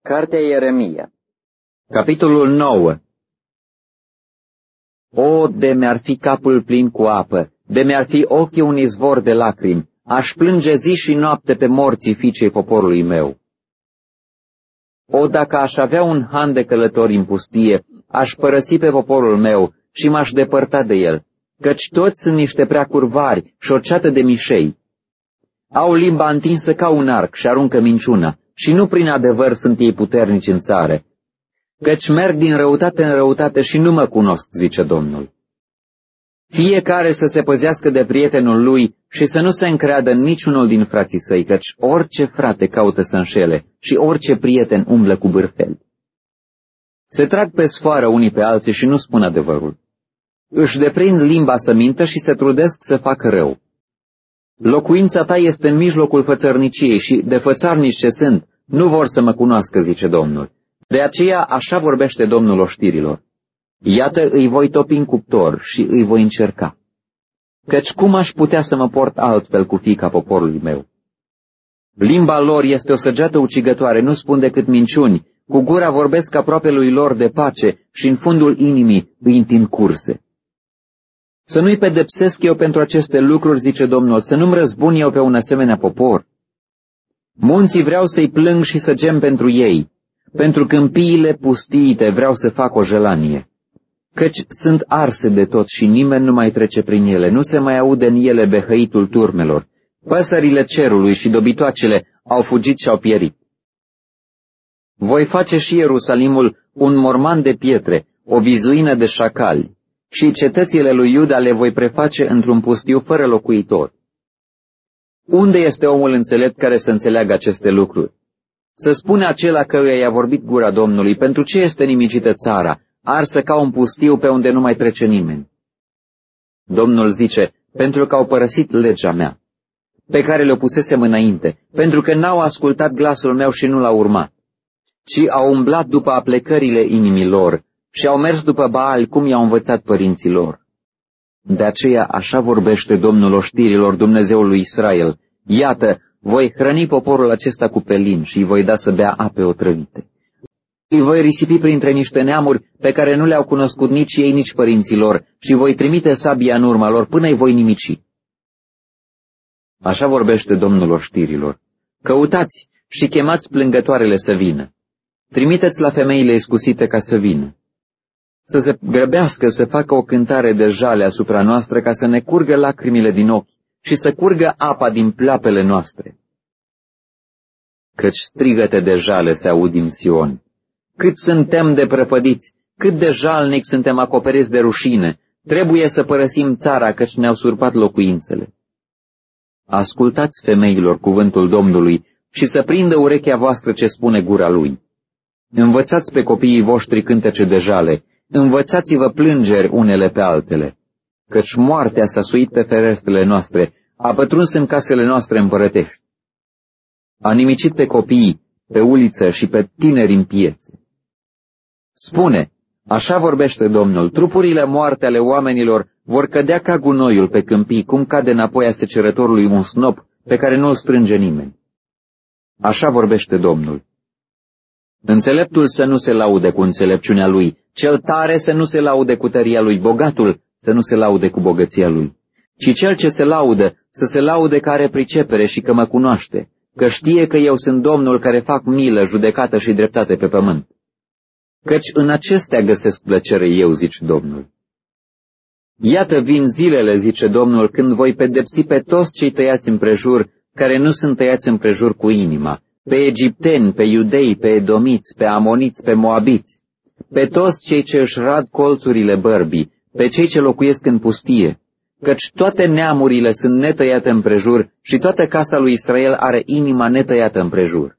Cartea Ieremia, capitolul 9. O, de mi-ar fi capul plin cu apă, de mi-ar fi ochii un izvor de lacrimi, aș plânge zi și noapte pe morții fiicei poporului meu. O, dacă aș avea un han de călători în pustie, aș părăsi pe poporul meu și m-aș depărta de el, căci toți sunt niște prea curvari și o ceată de mișei. Au limba întinsă ca un arc și aruncă minciuna, și nu prin adevăr sunt ei puternici în țară. Căci merg din răutate în răutate și nu mă cunosc, zice Domnul. Fiecare să se păzească de prietenul lui și să nu se încreadă în niciunul din frații săi, căci orice frate caută să înșele și orice prieten umblă cu bârfeli. Se trag pe sfoară unii pe alții și nu spun adevărul. Își deprind limba să mintă și se trudesc să facă rău. Locuința ta este în mijlocul fățărniciei și, de fățarnici ce sunt, nu vor să mă cunoască, zice Domnul. De aceea așa vorbește Domnul oștirilor. Iată, îi voi topi în cuptor și îi voi încerca. Căci cum aș putea să mă port altfel cu fiica poporului meu? Limba lor este o săgeată ucigătoare, nu spun decât minciuni, cu gura vorbesc aproape lui lor de pace și în fundul inimii îi întind curse. Să nu-i pedepsesc eu pentru aceste lucruri, zice Domnul, să nu-mi răzbun eu pe un asemenea popor. Munții vreau să-i plâng și să gem pentru ei, pentru câmpiile pustiite vreau să fac o jelanie. Căci sunt arse de tot și nimeni nu mai trece prin ele, nu se mai aude în ele behăitul turmelor. Păsările cerului și dobitoacele au fugit și au pierit. Voi face și Ierusalimul un morman de pietre, o vizuină de șacali, și cetățile lui Iuda le voi preface într-un pustiu fără locuitor. Unde este omul înțelept care să înțeleagă aceste lucruri? Să spune acela căruia i-a vorbit gura Domnului, pentru ce este nimicită țara, arsă ca un pustiu pe unde nu mai trece nimeni. Domnul zice, pentru că au părăsit legea mea, pe care le-o pusesem înainte, pentru că n-au ascultat glasul meu și nu l-au urmat, ci au umblat după aplecările inimii lor și au mers după Baal cum i-au învățat părinții lor. De aceea așa vorbește Domnul oștirilor, Dumnezeul lui Israel. Iată, voi hrăni poporul acesta cu pelin și îi voi da să bea ape otrăvite. Îi voi risipi printre niște neamuri pe care nu le-au cunoscut nici ei, nici părinții lor, și voi trimite sabia în urma lor până îi voi nimici. Așa vorbește Domnul oștirilor. Căutați și chemați plângătoarele să vină. Trimiteți la femeile iscusite ca să vină. Să se grăbească să facă o cântare de jale asupra noastră ca să ne curgă lacrimile din ochi și să curgă apa din pleoapele noastre. Căci strigăte de jale se aud din Sion. Cât suntem de prăpădiți, cât de jalnic suntem acoperiți de rușine, trebuie să părăsim țara căci ne-au surpat locuințele. Ascultați, femeilor, cuvântul Domnului și să prindă urechea voastră ce spune gura Lui. Învățați pe copiii voștri cântece de jale, învățați-vă plângeri unele pe altele, căci moartea s-a suit pe ferestrele noastre, a pătruns în casele noastre împărătești. A nimicit pe copii, pe uliță și pe tineri în piețe. Spune, așa vorbește Domnul, trupurile moarte ale oamenilor vor cădea ca gunoiul pe câmpii, cum cade înapoi a secerătorului un snop pe care nu îl strânge nimeni. Așa vorbește Domnul. Înțeleptul să nu se laude cu înțelepciunea lui, cel tare să nu se laude cu tăria lui, bogatul să nu se laude cu bogăția lui, ci cel ce se laudă să se laude că are pricepere și că mă cunoaște, că știe că eu sunt Domnul care fac milă, judecată și dreptate pe pământ. Căci în acestea găsesc plăcere eu, zice Domnul. Iată vin zilele, zice Domnul, când voi pedepsi pe toți cei tăiați împrejur, care nu sunt tăiați împrejur cu inima, pe egipteni, pe iudei, pe edomiți, pe amoniți, pe moabiți, pe toți cei ce își rad colțurile bărbii, pe cei ce locuiesc în pustie, căci toate neamurile sunt netăiate împrejur și toată casa lui Israel are inima netăiată împrejur.